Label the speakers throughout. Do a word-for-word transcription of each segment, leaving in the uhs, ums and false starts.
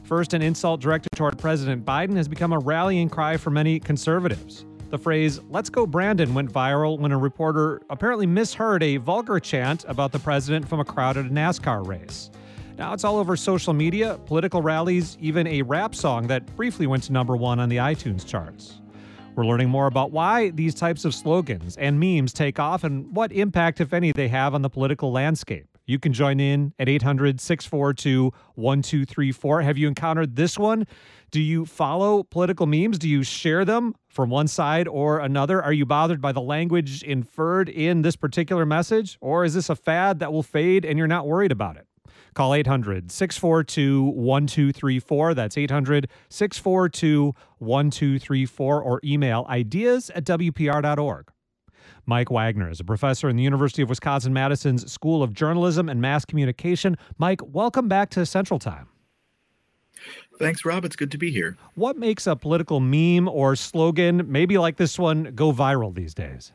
Speaker 1: First, an insult directed toward President Biden has become a rallying cry for many conservatives. The phrase, "Let's go Brandon," went viral when a reporter apparently misheard a vulgar chant about the president from a crowd at a NASCAR race. Now it's all over social media, political rallies, even a rap song that briefly went to number one on the iTunes charts. We're learning more about why these types of slogans and memes take off and what impact, if any, they have on the political landscape. You can join in at eight hundred, six four two, one two three four. Have you encountered this one? Do you follow political memes? Do you share them from one side or another? Are you bothered by the language inferred in this particular message? Or is this a fad that will fade and you're not worried about it? Call eight hundred, six four two, one two three four. That's eight hundred, six four two, one two three four, or email ideas at W P R dot org. Mike Wagner is a professor in the University of Wisconsin-Madison's School of Journalism and Mass Communication. Mike, welcome back to Central Time.
Speaker 2: Thanks, Rob. It's good to be here.
Speaker 1: What makes a political meme or slogan, maybe like this one, go viral these days?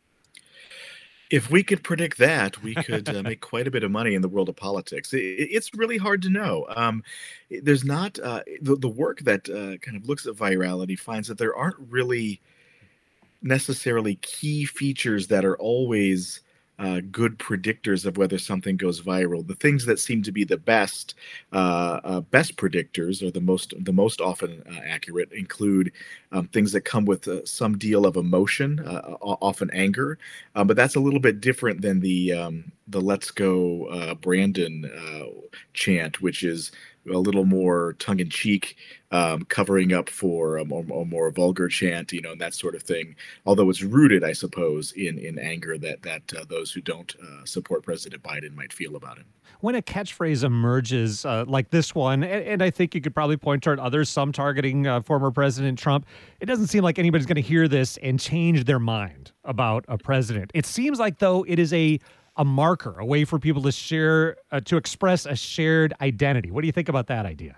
Speaker 2: If we could predict that, we could uh, make quite a bit of money in the world of politics. It, it's really hard to know. Um, there's not uh, the, the work that uh, kind of looks at virality finds that there aren't really necessarily key features that are always uh, good predictors of whether something goes viral. The things that seem to be the best uh, uh, best predictors, or the most the most often uh, accurate, include um, things that come with uh, some deal of emotion, uh, often anger. Um, but that's a little bit different than the um, the "Let's Go uh, Brandon" uh, chant, which is a little more tongue-in-cheek, um, covering up for a more, a more vulgar chant, you know, and that sort of thing. Although it's rooted, I suppose, in in anger that that uh, those who don't uh, support President Biden might feel about him.
Speaker 1: When a catchphrase emerges uh, like this one, and, and I think you could probably point toward others, some targeting uh, former President Trump, it doesn't seem like anybody's going to hear this and change their mind about a president. It seems like, though, it is a a marker, a way for people to share, uh, to express a shared identity. What do you think about that idea?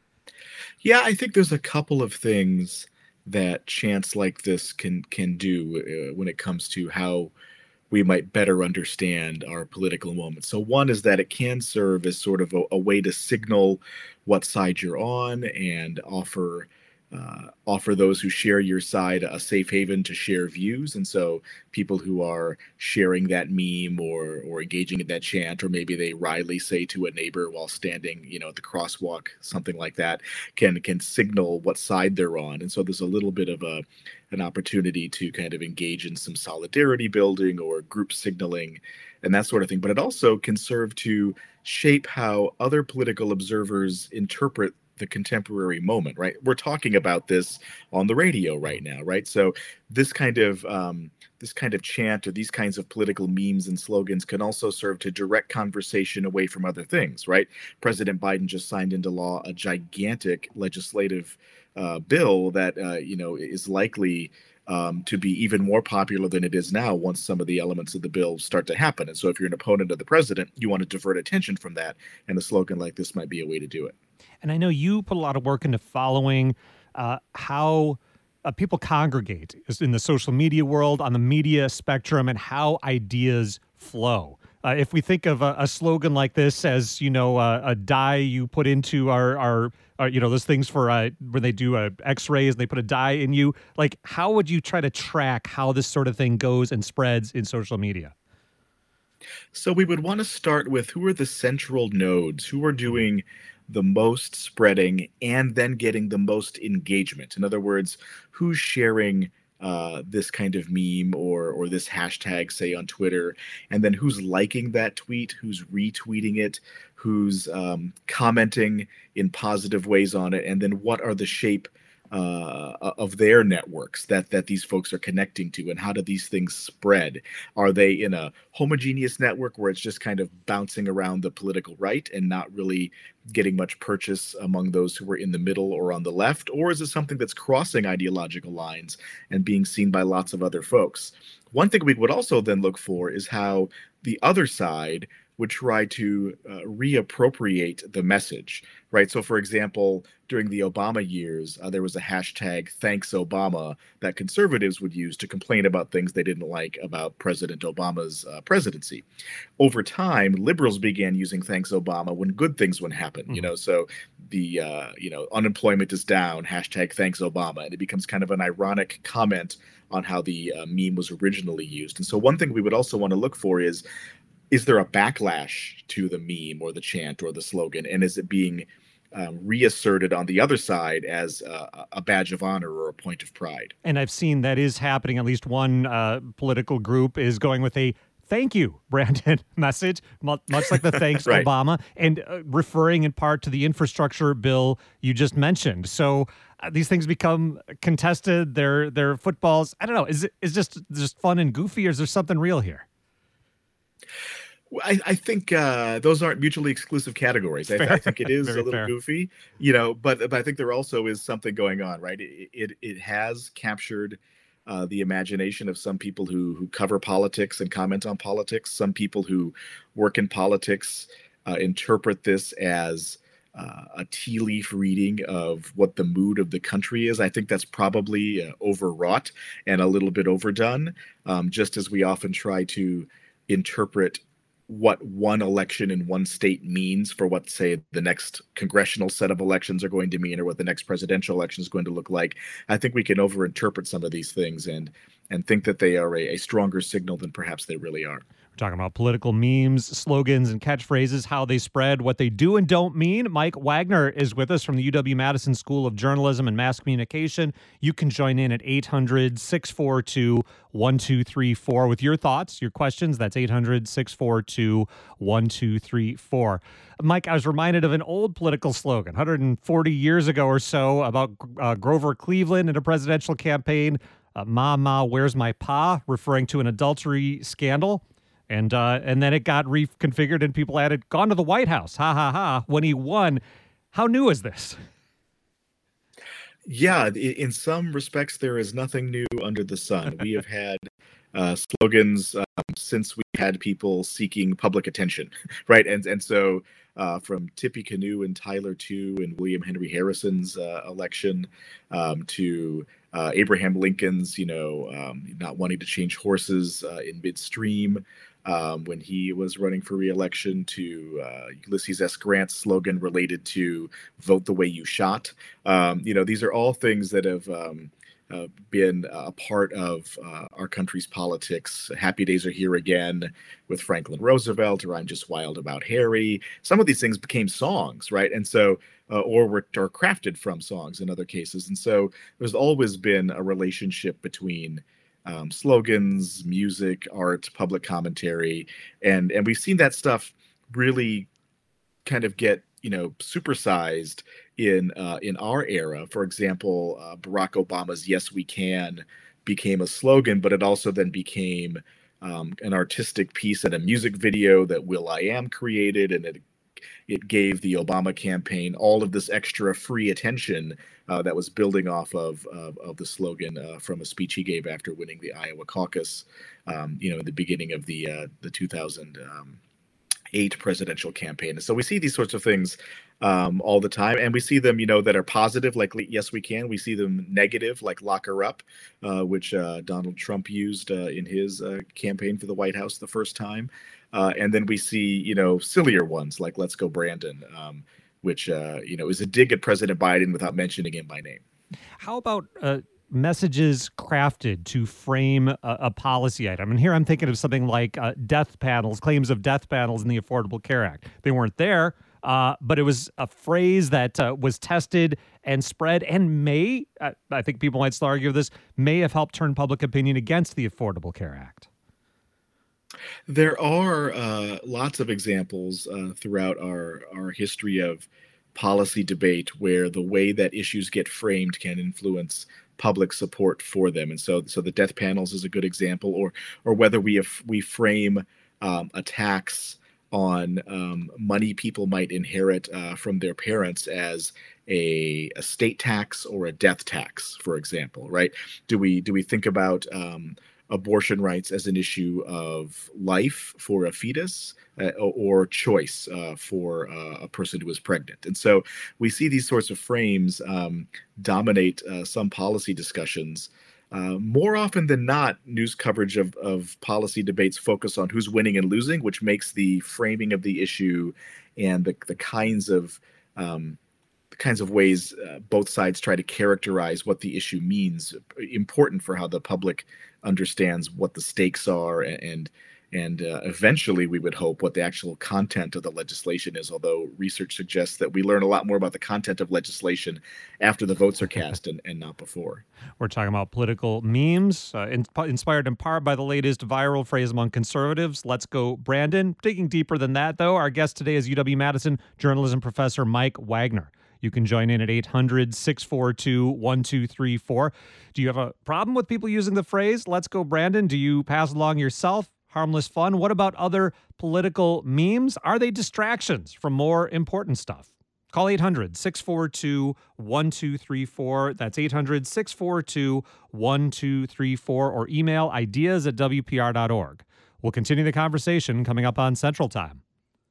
Speaker 2: Yeah, I think there's a couple of things that chants like this can can do uh, when it comes to how we might better understand our political moment. So one is that it can serve as sort of a, a way to signal what side you're on and offer Uh, offer those who share your side a safe haven to share views. And so people who are sharing that meme or or engaging in that chant, or maybe they wryly say to a neighbor while standing, you know, at the crosswalk, something like that, can can signal what side they're on. And so there's a little bit of a an opportunity to kind of engage in some solidarity building or group signaling and that sort of thing. But it also can serve to shape how other political observers interpret the contemporary moment, right? We're talking about this on the radio right now, right? So this kind of um, this kind of chant or these kinds of political memes and slogans can also serve to direct conversation away from other things, right? President Biden just signed into law a gigantic legislative uh, bill that uh, you know is likely um, to be even more popular than it is now once some of the elements of the bill start to happen. And so if you're an opponent of the president, you want to divert attention from that, and a slogan like this might be a way to do it.
Speaker 1: And I know you put a lot of work into following uh, how uh, people congregate in the social media world, on the media spectrum, and how ideas flow. Uh, if we think of a, a slogan like this as, you know, uh, a dye you put into our, our, our you know, those things for uh, where they do uh, x-rays and they put a dye in you, like, how would you try to track how this sort of thing goes and spreads in social media?
Speaker 2: So we would want to start with who are the central nodes, who are doing the most spreading and then getting the most engagement. In other words, who's sharing uh, this kind of meme or or this hashtag, say, on Twitter, and then who's liking that tweet, who's retweeting it, who's um, commenting in positive ways on it, and then what are the shape uh, of their networks that that these folks are connecting to, and how do these things spread? Are they in a homogeneous network where it's just kind of bouncing around the political right and not really getting much purchase among those who are in the middle or on the left? Or is it something that's crossing ideological lines and being seen by lots of other folks? One thing we would also then look for is how the other side would try to uh, reappropriate the message, right? So, for example, during the Obama years, uh, there was a hashtag Thanks Obama that conservatives would use to complain about things they didn't like about President Obama's uh, presidency. Over time, liberals began using Thanks Obama when good things would happen, mm-hmm. you know, so the, uh, you know, unemployment is down, hashtag Thanks Obama, and it becomes kind of an ironic comment on how the uh, meme was originally used. And so one thing we would also want to look for is, is there a backlash to the meme or the chant or the slogan? And is it being um, reasserted on the other side as a, a badge of honor or a point of pride?
Speaker 1: And I've seen that is happening. At least one uh, political group is going with a thank you, Brandon message, much like the thanks
Speaker 2: right.
Speaker 1: Obama, and uh, referring in part to the infrastructure bill you just mentioned. So uh, these things become contested. They're, they're footballs. I don't know. Is it is just just fun and goofy, or is there something real here?
Speaker 2: I, I think uh, those aren't mutually exclusive categories. I, I think it is a little
Speaker 1: fair.
Speaker 2: goofy, you know, but, but I think there also is something going on, right? It it, it has captured uh, the imagination of some people who who cover politics and comment on politics. Some people who work in politics uh, interpret this as uh, a tea leaf reading of what the mood of the country is. I think that's probably uh, overwrought and a little bit overdone, um, just as we often try to interpret what one election in one state means for what, say, the next congressional set of elections are going to mean, or what the next presidential election is going to look like. I think we can overinterpret some of these things and and think that they are a, a stronger signal than perhaps they really are.
Speaker 1: We're talking about political memes, slogans, and catchphrases, how they spread, what they do and don't mean. Mike Wagner is with us from the U W-Madison School of Journalism and Mass Communication. You can join in at eight hundred, six four two, one two three four with your thoughts, your questions. That's eight hundred, six four two, one two three four. Mike, I was reminded of an old political slogan one hundred forty years ago or so about uh, Grover Cleveland in a presidential campaign. Uh, Ma, ma, where's my pa? Referring to an adultery scandal. And uh, and then it got reconfigured and people added, gone to the White House, ha, ha, ha, when he won. How new is this?
Speaker 2: Yeah, in some respects, there is nothing new under the sun. We have had uh, slogans um, since we had people seeking public attention, right? And and so uh, from Tippecanoe and Tyler two and William Henry Harrison's uh, election um, to uh, Abraham Lincoln's, you know, um, not wanting to change horses uh, in midstream, Um, when he was running for re-election, to uh, Ulysses S. Grant's slogan related to vote the way you shot. Um, you know, these are all things that have um, uh, been a part of uh, our country's politics. Happy days are here again with Franklin Roosevelt, or I'm just wild about Harry. Some of these things became songs, right? And so, uh, or were or crafted from songs in other cases. And so there's always been a relationship between Um, slogans, music, art, public commentary, and and we've seen that stuff really kind of get, you know, supersized in uh, in our era. For example, uh, Barack Obama's "Yes We Can" became a slogan, but it also then became um, an artistic piece and a music video that will.i.am created, and it it gave the Obama campaign all of this extra free attention uh, that was building off of of, of the slogan uh, from a speech he gave after winning the Iowa caucus, um, you know, in the beginning of the uh, the two thousand eight presidential campaign. And so we see these sorts of things um, all the time, and we see them, you know, that are positive, like "Yes We Can." We see them negative, like "Lock her up," uh, which uh, Donald Trump used uh, in his uh, campaign for the White House the first time. Uh, and then we see, you know, sillier ones like "Let's Go Brandon," um, which, uh, you know, is a dig at President Biden without mentioning him by name.
Speaker 1: How about uh, messages crafted to frame a, a policy item? And here I'm thinking of something like uh, death panels, claims of death panels in the Affordable Care Act. They weren't there, uh, but it was a phrase that uh, was tested and spread and may, uh, I think people might still argue this, may have helped turn public opinion against the Affordable Care Act.
Speaker 2: There are uh, lots of examples uh, throughout our, our history of policy debate where the way that issues get framed can influence public support for them. And so so the death panels is a good example, or or whether we have, we frame um, a tax on um, money people might inherit uh, from their parents as a estate tax or a death tax, for example, right? Do we do we think about um, abortion rights as an issue of life for a fetus uh, or choice uh, for uh, a person who is pregnant. And so we see these sorts of frames um, dominate uh, some policy discussions. Uh, more often than not, news coverage of, of policy debates focus on who's winning and losing, which makes the framing of the issue and the, the kinds of um, the kinds of ways uh, both sides try to characterize what the issue means important for how the public understands what the stakes are and and uh, eventually we would hope what the actual content of the legislation is, although research suggests that we learn a lot more about the content of legislation after the votes are cast and, and not before.
Speaker 1: We're talking about political memes, uh, in, inspired in part by the latest viral phrase among conservatives, "Let's go Brandon." Digging deeper than that, though, our guest today is U W-Madison journalism professor Mike Wagner. You can join in at eight hundred, six four two, one two three four. Do you have a problem with people using the phrase, "Let's go Brandon"? Do you pass along yourself? Harmless fun? What about other political memes? Are they distractions from more important stuff? Call eight hundred, six four two, one two three four. That's eight hundred, six four two, one two three four, or email ideas at W P R dot org. We'll continue the conversation coming up on Central Time.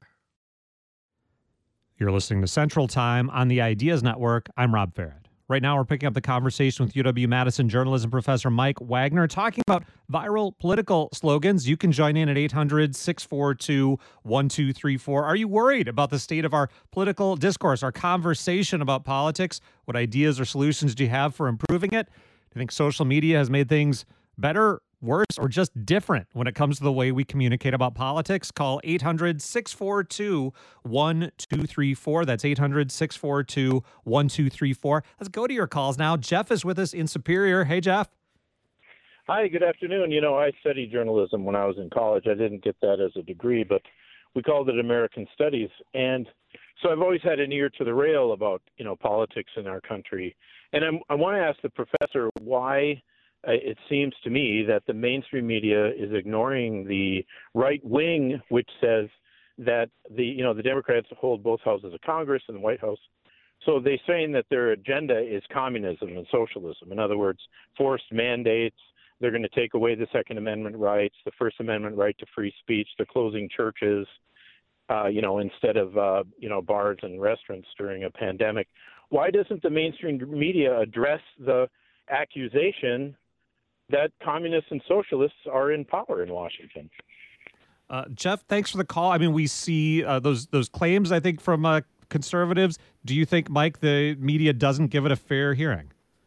Speaker 1: You're listening to Central Time on the Ideas Network. I'm Rob Farrett. Right now, we're picking up the conversation with U W-Madison journalism professor Mike Wagner, talking about viral political slogans. You can join in at eight hundred, six four two, one two three four. Are you worried about the state of our political discourse, our conversation about politics? What ideas or solutions do you have for improving it? Do you think social media has made things better, worse, or just different when it comes to the way we communicate about politics? Call eight hundred, six four two, one two three four. That's eight hundred, six four two, one two three four. Let's go to your calls now. Jeff is with us in Superior. Hey, Jeff.
Speaker 3: Hi, good afternoon. You know, I studied journalism when I was in college. I didn't get that as a degree, but we called it American Studies. And so I've always had an ear to the rail about, you know, politics in our country. And I'm, I want to ask the professor why Uh, it seems to me that the mainstream media is ignoring the right wing, which says that the you know the Democrats hold both houses of Congress and the White House. So they're saying that their agenda is communism and socialism. In other words, forced mandates. They're going to take away the Second Amendment rights, the First Amendment right to free speech. They're closing churches, uh, you know, instead of uh, you know bars and restaurants during a pandemic. Why doesn't the mainstream media address the accusation that communists and socialists are in power in Washington?
Speaker 1: Uh, Jeff, thanks for the call. I mean, we see uh, those those claims, I think, from uh, conservatives. Do you think, Mike, the media doesn't give it a fair hearing?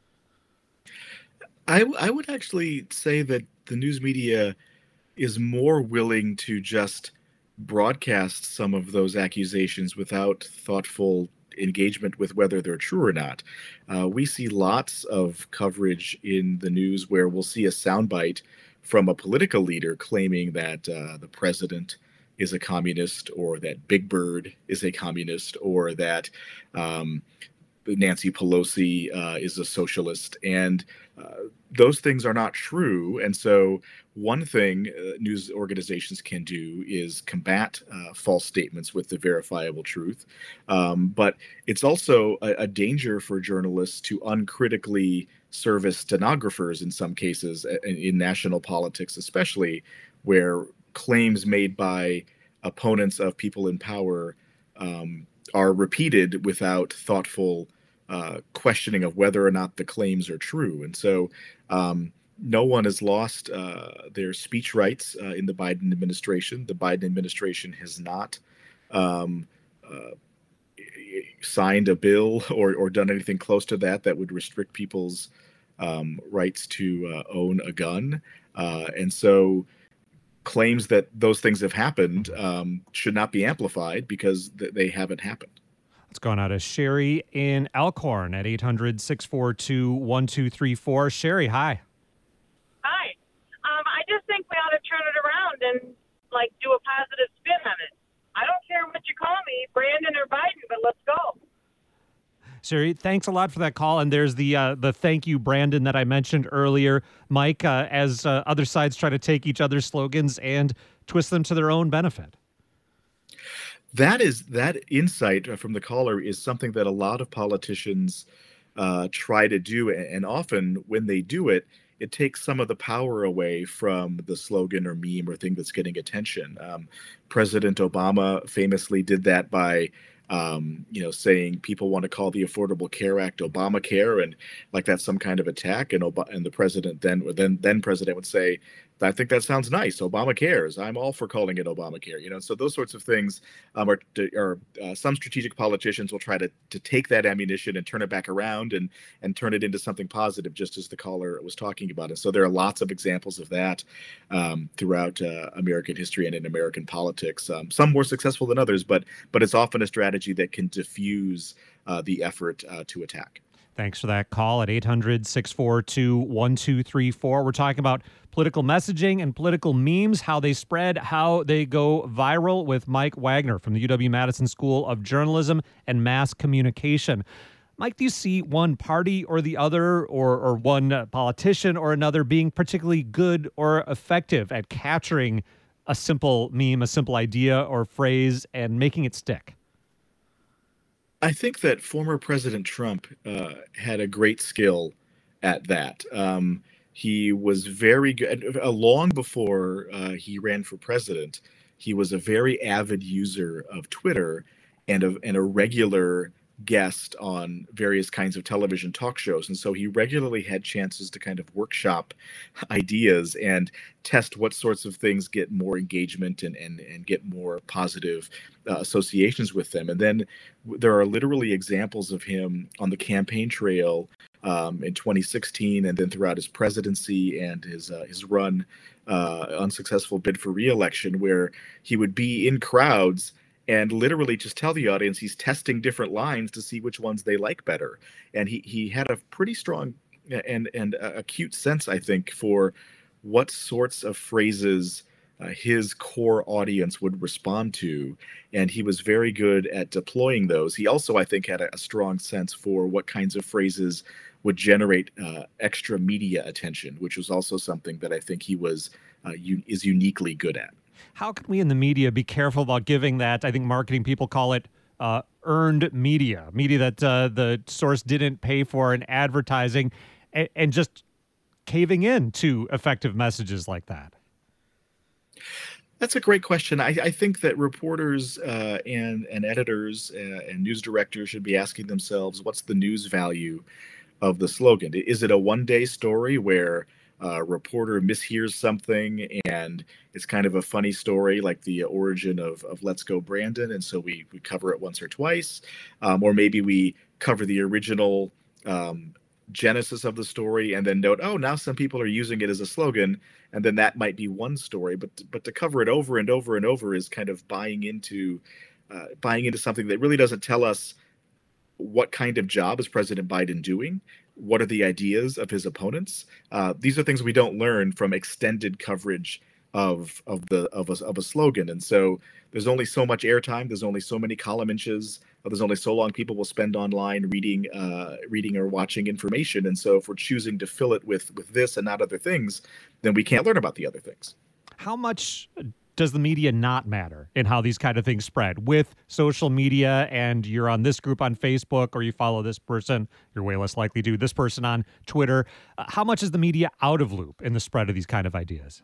Speaker 2: I, I would actually say that the news media is more willing to just broadcast some of those accusations without thoughtful engagement with whether they're true or not. Uh, we see lots of coverage in the news where we'll see a soundbite from a political leader claiming that uh, the president is a communist, or that Big Bird is a communist, or that um, Nancy Pelosi uh, is a socialist. And uh, those things are not true. And so one thing uh, news organizations can do is combat uh, false statements with the verifiable truth. Um, but it's also a, a danger for journalists to uncritically serve as stenographers in some cases, in, in national politics especially, where claims made by opponents of people in power um, are repeated without thoughtful uh, questioning of whether or not the claims are true. And so um, no one has lost uh, their speech rights uh, in the Biden administration. The Biden administration has not um, uh, signed a bill or, or done anything close to that that would restrict people's um, rights to uh, own a gun. Uh, and so claims that those things have happened um, should not be amplified because th- they haven't happened.
Speaker 1: Let's go now to Sherry in Elkhorn at eight hundred, six four two, one two three four. Sherry, hi.
Speaker 4: Hi. Um, I just think we ought to turn it around and, like, do a positive spin on it. I don't care what you call me, Brandon or Biden, but let's go.
Speaker 1: Sherry, thanks a lot for that call. And there's the uh, the thank you, Brandon, that I mentioned earlier. Mike, uh, as uh, other sides try to take each other's slogans and twist them to their own benefit.
Speaker 2: That is that insight from the caller is something that a lot of politicians uh, try to do, and often when they do it, it takes some of the power away from the slogan or meme or thing that's getting attention. Um, President Obama famously did that by um, you know, saying people want to call the Affordable Care Act Obamacare, and like that's some kind of attack. And Ob- and the president then, or then then president would say, I think that sounds nice. Obama cares. I'm all for calling it Obamacare. You know, so those sorts of things um, are, are uh, some strategic politicians will try to to take that ammunition and turn it back around and and turn it into something positive, just as the caller was talking about. And so there are lots of examples of that um, throughout uh, American history and in American politics. Um, some more successful than others, but but it's often a strategy that can diffuse uh, the effort uh, to attack.
Speaker 1: Thanks for that call at eight hundred, six four two, one two three four. We're talking about political messaging and political memes, how they spread, how they go viral, with Mike Wagner from the U W-Madison School of Journalism and Mass Communication. Mike, do you see one party or the other, or, or one politician or another being particularly good or effective at capturing a simple meme, a simple idea or phrase, and making it stick?
Speaker 2: I think that former President Trump uh, had a great skill at that. Um, he was very good. Uh, long before uh, he ran for president, he was a very avid user of Twitter and a, and a regular guest on various kinds of television talk shows. And so he regularly had chances to kind of workshop ideas and test what sorts of things get more engagement and, and, and get more positive uh, associations with them. And then there are literally examples of him on the campaign trail um, in twenty sixteen, and then throughout his presidency and his uh, his run, uh, unsuccessful bid for re-election, where he would be in crowds and literally just tell the audience he's testing different lines to see which ones they like better. And he he had a pretty strong and and acute sense, I think, for what sorts of phrases uh, his core audience would respond to. And he was very good at deploying those. He also, I think, had a, a strong sense for what kinds of phrases would generate uh, extra media attention, which was also something that I think he was uh, u- is uniquely good at.
Speaker 1: How can we in the media be careful about giving that? I think marketing people call it uh, earned media, media that uh, the source didn't pay for in advertising, and, and just caving in to effective messages like that.
Speaker 2: That's a great question. I, I think that reporters uh, and, and editors uh, and news directors should be asking themselves, what's the news value of the slogan? Is it a one-day story where a reporter mishears something and it's kind of a funny story, like the origin of, of Let's Go Brandon, and so we, we cover it once or twice? Um, or maybe we cover the original um, genesis of the story and then note, oh, now some people are using it as a slogan, and then that might be one story. But but to cover it over and over and over is kind of buying into uh, buying into something that really doesn't tell us what kind of job is President Biden doing. What are the ideas of his opponents? Uh, these are things we don't learn from extended coverage of of the of a, of a slogan. And so there's only so much airtime. There's only so many column inches. There's only so long people will spend online reading uh, reading or watching information. And so if we're choosing to fill it with with this and not other things, then we can't learn about the other things.
Speaker 1: How much does the media not matter in how these kind of things spread? With social media, and you're on this group on Facebook, or you follow this person, you're way less likely to, this person on Twitter. Uh, how much is the media out of loop in the spread of these kind of ideas?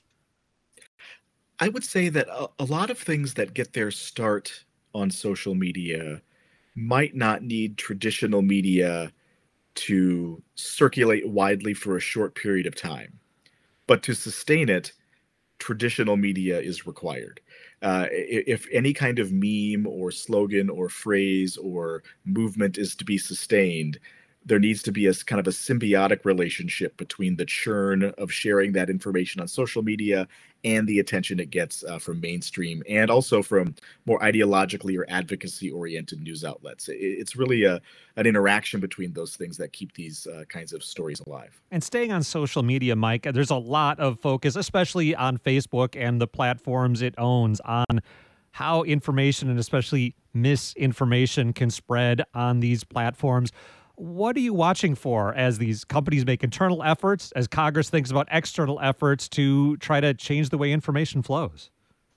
Speaker 2: I would say that a, a lot of things that get their start on social media might not need traditional media to circulate widely for a short period of time. But to sustain it, traditional media is required. Uh, if any kind of meme or slogan or phrase or movement is to be sustained, there needs to be a kind of a symbiotic relationship between the churn of sharing that information on social media and the attention it gets uh, from mainstream and also from more ideologically or advocacy-oriented news outlets. It's really a, an interaction between those things that keep these uh, kinds of stories alive.
Speaker 1: And staying on social media, Mike, there's a lot of focus, especially on Facebook and the platforms it owns, on how information and especially misinformation can spread on these platforms. What are you watching for as these companies make internal efforts, as Congress thinks about external efforts to try to change the way information flows?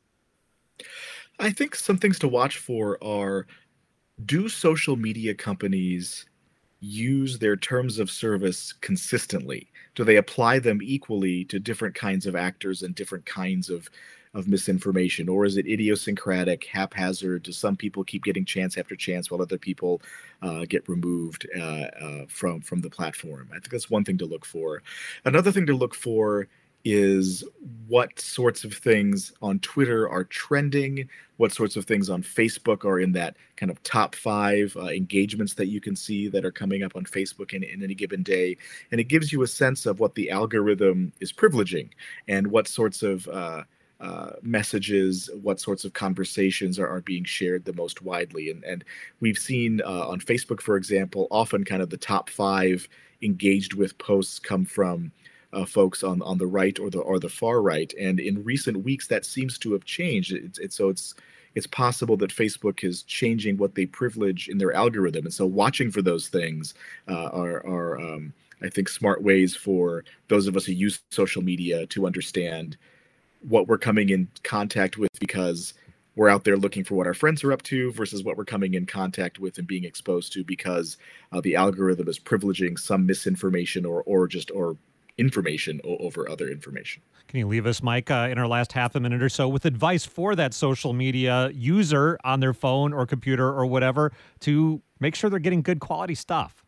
Speaker 2: I think some things to watch for are, do social media companies use their terms of service consistently? Do they apply them equally to different kinds of actors and different kinds of of misinformation, or is it idiosyncratic, haphazard? Do some people keep getting chance after chance while other people uh, get removed uh, uh, from from the platform? I think that's one thing to look for. Another thing to look for is what sorts of things on Twitter are trending, what sorts of things on Facebook are in that kind of top five uh, engagements that you can see that are coming up on Facebook in, in any given day. And it gives you a sense of what the algorithm is privileging and what sorts of uh, uh, messages, what sorts of conversations are, are being shared the most widely. And, and we've seen uh, on Facebook, for example, often kind of the top five engaged with posts come from Uh, folks on on the right or the or the far right, and in recent weeks that seems to have changed. It's, it's so it's it's possible that Facebook is changing what they privilege in their algorithm, and so watching for those things uh, are are um, I think smart ways for those of us who use social media to understand what we're coming in contact with, because we're out there looking for what our friends are up to versus what we're coming in contact with and being exposed to because uh, the algorithm is privileging some misinformation or or just or information over other information.
Speaker 1: Can you leave us, Mike, uh, in our last half a minute or so with advice for that social media user on their phone or computer or whatever to make sure they're getting good quality stuff?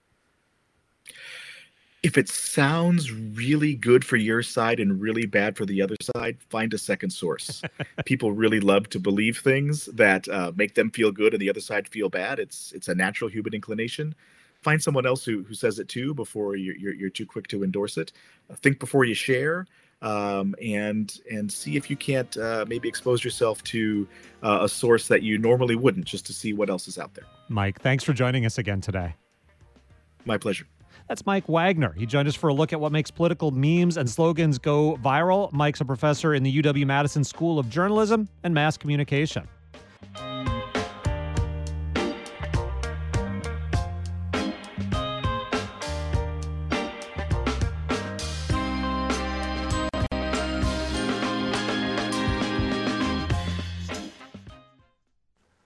Speaker 2: If it sounds really good for your side and really bad for the other side, find a second source. People really love to believe things that uh, make them feel good and the other side feel bad. It's it's a natural human inclination. Find someone else who, who says it too before you're, you're, you're too quick to endorse it. Uh, think before you share, um, and and see if you can't uh, maybe expose yourself to uh, a source that you normally wouldn't, just to see what else is out there.
Speaker 1: Mike, thanks for joining us again today.
Speaker 2: My pleasure.
Speaker 1: That's Mike Wagner. He joined us for a look at what makes political memes and slogans go viral. Mike's a professor in the U W-Madison School of Journalism and Mass Communication.